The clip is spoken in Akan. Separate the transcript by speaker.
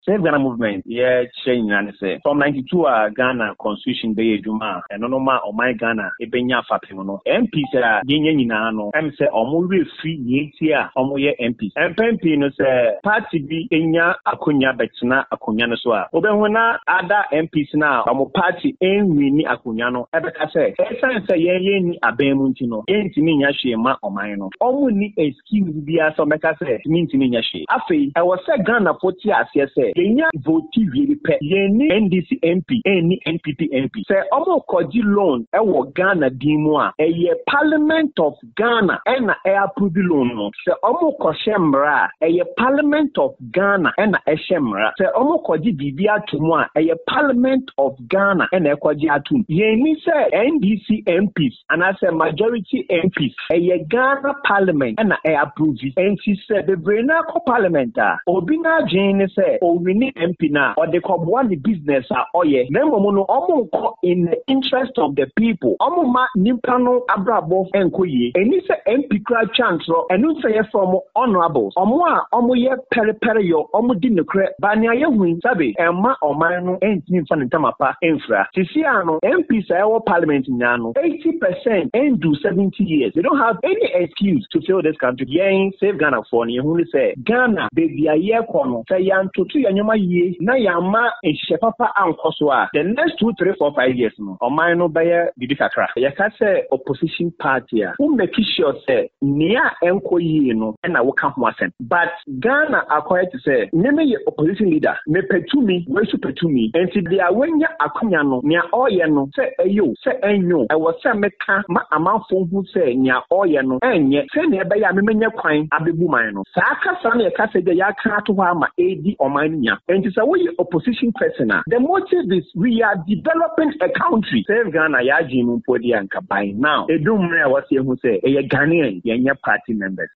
Speaker 1: Save Ghana movement, yeah, change and say from 92 Ghana constitution be Juma, and no ma or my Ghana, a benya fapimono. MP say, Ginyanino, M say, or free yetia, or ye MP. MP no say, party be enya akunya betina akunyano soa. Obenwana other MPs now, party en wini akunyano. Ebeka say, say ye ni abemuntino, entini nyashi ma or mine. Ni excuse bia so meka say, mintini nyashi. Afi, I was say Ghana 40 as yes say. Kenya vote really pay. Yeni NDC MP, any NPP MP. Say omo koji loan ewo Ghana dimwa. Eye Parliament of Ghana ena approve loan no. Say omo koshemra. Eye Parliament of Ghana ena eshemra. Say omo koji bibia tumwa. Eye Parliament of Ghana ena koji atum. Yeni say NDC MPs and I say majority MPs. Eye Ghana Parliament ena approve. And she said the Brena Parliament Obina Jane say we need MP now, or they come one the business oye. Nemono in the interest of the people. Ma nimpano abrabo enkoye. And this MP cry chancellor and you say from honorables. Omo ye pere yo dinokre banya ye win sabe emma o manu entin fan tamapa infra. Sisiano MP say our parliament nyano 80% and do 70 years. They don't have any excuse to fail this country. Yen save Ghana for ni who say Ghana baby a year kono say yan to yanyoma ye na yama papa ankoswa the next 2 3 4 5 years no o man no be bibi kakra ya ka say opposition party who make sure say nia enkoyi no na wo ka ho asem but Ghana acquired to say neme ye opposition leader me petumi we su petumi enti dia wanya akonya no nia oye no say eyo say enyo e wo say meka ma amanfo hu say nia oye no enye say na be ya memenya kwan abebu man no sa aka sa na ya ka say ya ka to ha ma edi oman nya enti say we opposition person the motive is we are developing a country. Save Ghana ya jimu podi anka by now edumre a wase hu say e Ghanaian yenya party members